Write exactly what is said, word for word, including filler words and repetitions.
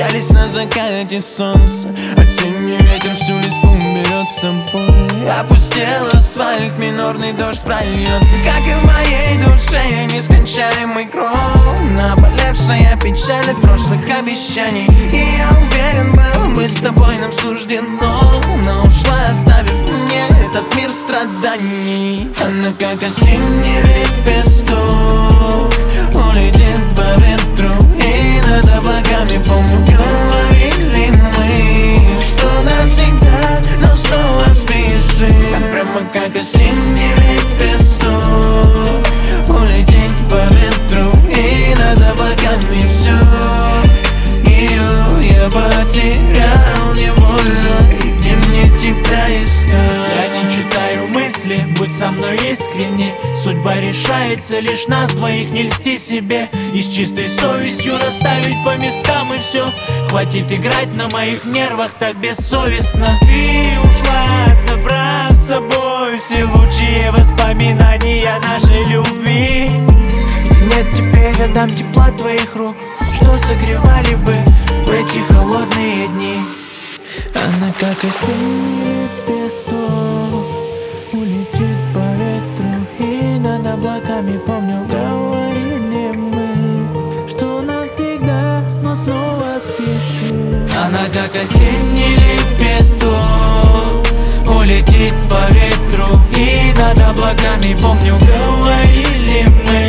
Прощались на закате солнца. Осенний ветер всю листву берет с собой. Опустел асфальт, минорный дождь прольется. Как и в моей душе нескончаемый кров, наболевшая печаль от прошлых обещаний. И я уверен был, быть с тобой нам суждено, но ушла, оставив мне этот мир страданий. Она как осенний лепесток, улетит по ветру, и над облаками, помню, говорили мы, что навсегда, но снова спешим. Так прямо как осенний лепесток, улететь по ветру, и над облаками все. Ее я потерял невольно, и где мне тебя искать? Я не читаю мысли, будь со мной искренне. Судьба решается лишь нас двоих, не льсти себе. И с чистой совестью расставить по местам и все. Хватит играть на моих нервах так бессовестно. Ты ушла, забрав с собой все лучшие воспоминания нашей любви. Нет теперь рядом тепла твоих рук, что согревали бы в эти холодные дни. Она как осенний лепесток, улетит по ветру, и над облаками, помню, говорили мы, что навсегда, но снова спешим. Она как осенний лепесток, улетит по ветру, и над облаками, помню, говорили мы,